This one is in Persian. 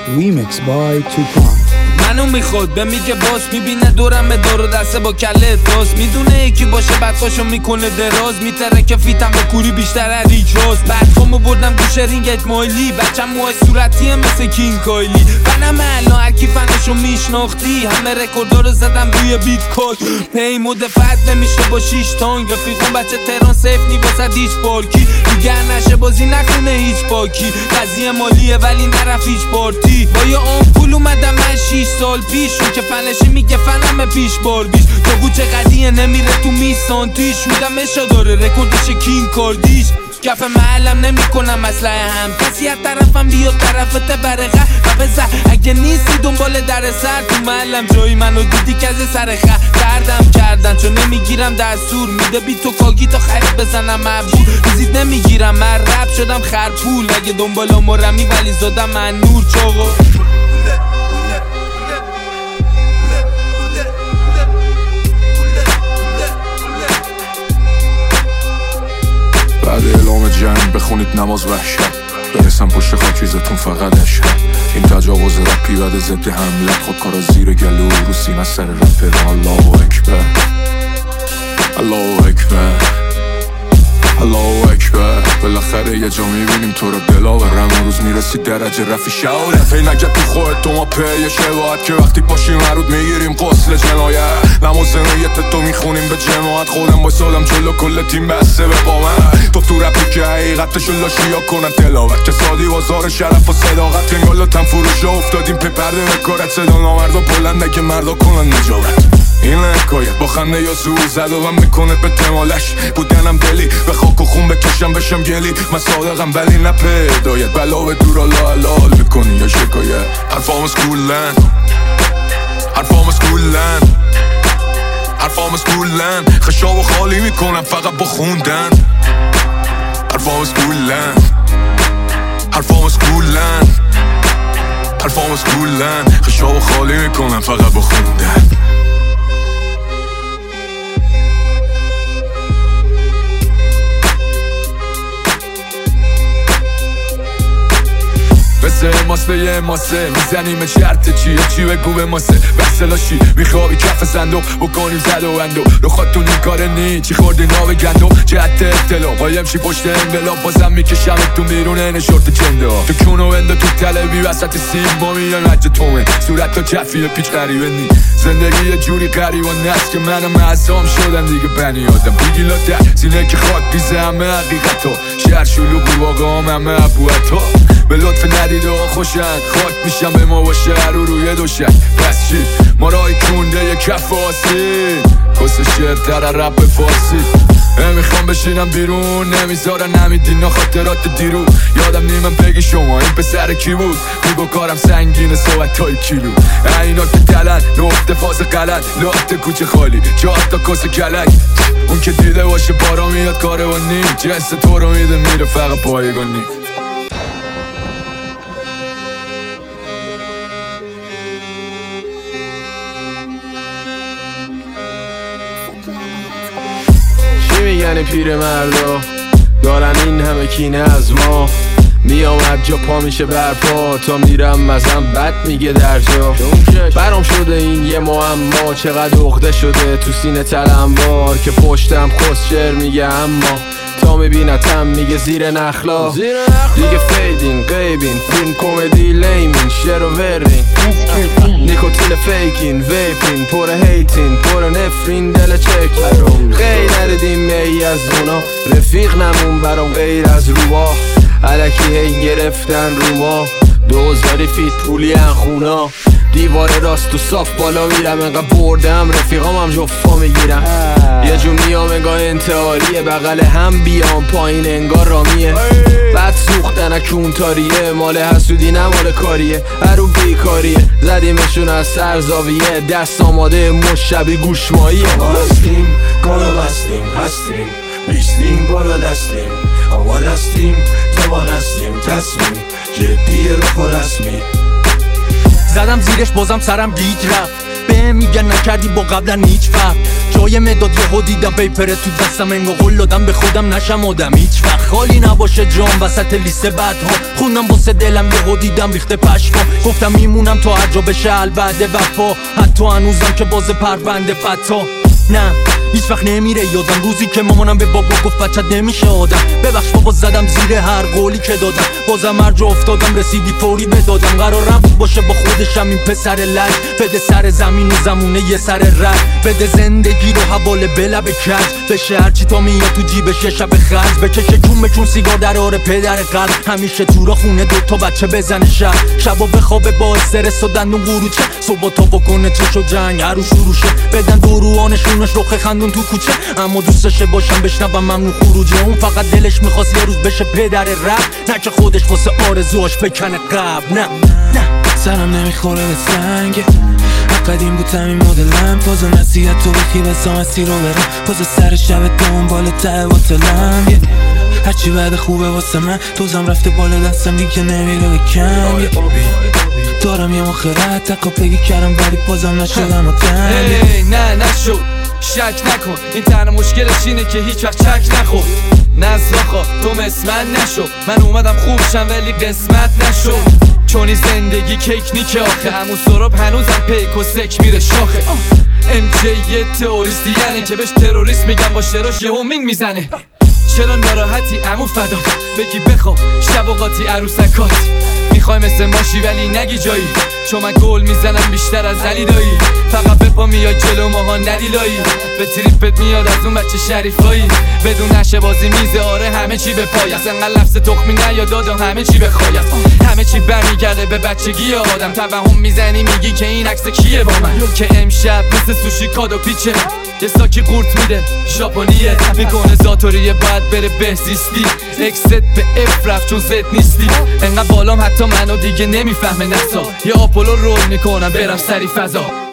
Remix by Tupac. منو میخواد به میگه باس، میبینه دورم به دور و دسته با کله داست، میدونه یکی باشه بدخوشو میکنه دراز، میتره که فیتم به کوری بیشتر از ریچاز. بدخوامو بردم گوشه رینگت مایلی، بچم موهای صورتیه مثل کینگ کایلی. بنم الان هرکی فنشو میشناختی، همه رکوردا رو زدم روی بیت کوین. پی مدفعت نمیشه با 6 تانگ، رفیقم بچه تهران سیف نی واسه هیچ پارکی. دیگر نشه بازی نکنه هیچ پاکی، قضیه مالیه ولی نرفت هیچ پارتی. با یه آمپول اومدم من 6 سال پیش، اون که فنشی میگه فنم پیش بار بیش. جاگو چقدیه نمیره تو میسانتیش، میدم اشا داره رکوردش کینگ کاردیش. کف محلم نمی کنم مسلحه هم، کسی از طرفم بیاد طرفت برقه و بزر. اگه نیستی دنبال در سر تو محلم، جایی منو دیدی که از سر دردم کردن، چون نمیگیرم دستور میده بی تو کاگی تا خرید بزنم مبهور. ریزید نمیگیرم من رب شدم خرپول، اگه دنبال مرمی ولی زدم من نور چاقا. بعد اعلام جنگ بخونید نماز وحشت، برسم پشت خاکریزتون فقط عشق. این تجاوز رپی بعد ضد حملت، خودکارا زیر گلو رو سینه سر رپر. الله اکبر الله اکبر الله اکبر. بالاخره یه جا میبینیم تو رو دلاورم، اون روز میرسی درجه رفی شاوله. فی نگه تو خودت تو ما پی شباهت، که وقتی پاشیم مرود میگیریم قسل جنایت. نماز نیت تو میخونیم به جماعت، خودم با سالم جلو کل تیم بسته به با من. تو رپی که حقیقتشو لاشیا کنن تلاوت، که سادی بازار شرف و صداقت. انگالاتم فروشا افتادیم پی پرده بکارت، صدا نامردا بلنده که مردا کنن نجابت. این حکایت با خنده یا سوز زد و من میکنه به تمالش. بودنم دلی به خاک و خون بکشم بشم گلی، من صادقم ولی نه پیدایت. بلا به دور الله حلال میکنی یا شکایت. حرفام سکولن حرفام سکولن حرفام سکولن، خشاب و خالی میکنم فقط با خوندن. حرفام سکولن حرفام سکولن حرفام سکولن، خشاب و خالی میکنم فقط با خوندن. مثل ماسه یه ماسه میزنیم چرت چیه چی بگو به ماسه. بسلاشی میخوابی کف صندوق بکنیم زد و اندو. رو خودتون این کاره نی چی خوردی ناو گندم، جهت اطلاع قایم شی پشت انقلاب. بازم میکشم تو بیرون این شورت چنده ها، تو کونو انده تو تلوی وسط سیم با میان نجه تومه. صورت تا کفیه پیچ غریبه نی، زندگی یه جوری غریبانه است که منم اعصام شدم دیگه بنی آدم. بیگی لاته سینه که خاک بیزه همه حقیقتا، شهر شلوغی واقعا همه ابوعطا. به لطف ندیده ها خوشن خاک میشم به ما با شهر رو روی دوشک. پس چی ما رای کنده یه کف آسید، کس شعر تر رپ فارسی. نمیخوام بشینم بیرون نمیذارن نمیدینا خاطرات دیرو. یادم نیمم بگی شما این پسر کی بود، میگو کارم سنگینه صحبت های کیلو. اینا که دلن نقطه فاز غلط، لحظه کوچه خالی 4 تا کس کلک. اون که دیده باشه بارا میاد کاره و نیم، جنس تو رو میده میره فقط پایگانی. میگن پیر مردا دارن این همه کینه از ما، میامد جا پا میشه برپا تا میرم مزم بد میگه در جا. برام شده این یه معما، چقدر عقده شده تو سینه تلمبار، که پشتم خسچر میگه اما تا میبینتم میگه زیر نخلا. دیگه فیدین غیبین فیلم کمدی لیمین شعر و ورین، نیکوتین فیکین ویپین پر هیتین پر نفرین دل چکین. غیر ندیدیم می از اونا رفیق نمون برام غیر از روبا، علکی هی گرفتن رو ما 2000 فیت پولی انخونا. دیوار راست تو صاف بالا میرم انقدر بردم رفیقام هم جفا میگیرم. یه جو میام انگاه انتحاریه، بغل هم بیام پایین انگار رامیه. بعد سوختن اکونتاریه، مال حسودی نه مال کاریه. هرو بیکاریه زدیمشون از سر زاویه، دست آماده مشبی گوشماییه. هستیم کارو بستیم هستیم بیستیم بالا دستیم آوا دستیم توان هستیم تصمیم جدی رو رسمی. زدم زیرش بازم سرم گیج رفت، به میگن نکردی با قبلا هیچ فرق. جای مداد یهو دیدم پیپر تو دستم، انگار قول دادم به خودم نشم آدم هیچ وقت خالی نباشه جام وسط لیست بعدها. خوندم واسه دلم یهو دیدم ریخته پشما، گفتم میمونم تا هر جا بشه بعد وفا، حتی هنوزم که باز پرونده فتا. نه هیچ وقت نمیره یادم روزی که مامانم به بابا گفت بچت نمیشه آدم. ببخش بابا زدم زیر هر قولی که دادم، بازم هر جا افتادم رسیدی فوری بدادم. قرارم بود باشه با خودشم این پسر لج، بده سر زمین و زمونه یه سر رد، بده زندگی رو حواله به لب کج، بشه هرچی تا میاد تو جیبش یه شب خرج، بکشه چون سیگار در آره پدر قلب، همیشه تو را خونه دوتا بچه بزنه شبا بخوابه با استرس و دندون قروچه، صبح تا بکنه چش و جنگ هر رو شروع شه، بدن دوروانشونش رخ خندون تو کوچه، اما دوستشه باشم بشنوم ممنون خروجه. اون فقط دلش میخواست یه روز بشه پدر رپ، نه که خودش واسه آرزوهاش بکنه قبل. نه سرم نمیخوره به سنگ، قدیم بود همین مدلم، پاز و نصیحت تو بخی بسا مسیر رو برم، پاز سر شب دنبال ته باطلم، هرچی بعد خوبه واسه من توزم رفته بالا دستم دیگه نمیره به کم، دارم یه مخیرت تکا بگی کردم ولی بازم نشدم و تنگ. نه نشد شک نکن، این تنها مشکلش اینه که هیچ وقت چک نخور. نزاخا تو مثل من نشو، من اومدم خوب شم ولی قسمت نشو، چونی زندگی کیک نیکه آخه، همون سراب هنوزم پیک و سک میره شاخه. MJ یه تئوریستی یعنی که بهش تروریست میگم، با شراش یه همین میزنه. چرا ناراحتی عمو فدا، بگی بخواب شب و قاطی عروسکات، میخوای مثل ماشی ولی نگی جایی، چون من گل میزنم بیشتر از علی دایی، فقط به پا میای جلو ماها ندیلایی، به تریپت میاد از اون بچه شریفایی، بدون نشه بازی میزه آره همه چی به پای است، انقدر لفظ تخمی نیاد دادم همه چی به خواهی است، همه چی برمیگرده به بچگی آدم، توهم میزنی میگی که این عکس کیه با من، که امشب مثل سوشی کادو پیچه، یه ساکی قورت میده ژاپنیه، میکنه زاتوریه باید بره بهزیستی، اکست به اف رفت چون زد نیستی، انقدر بالام حتی منو دیگه نمیفهمه نسا، یه آپولو رول میکنم برم سری فضا.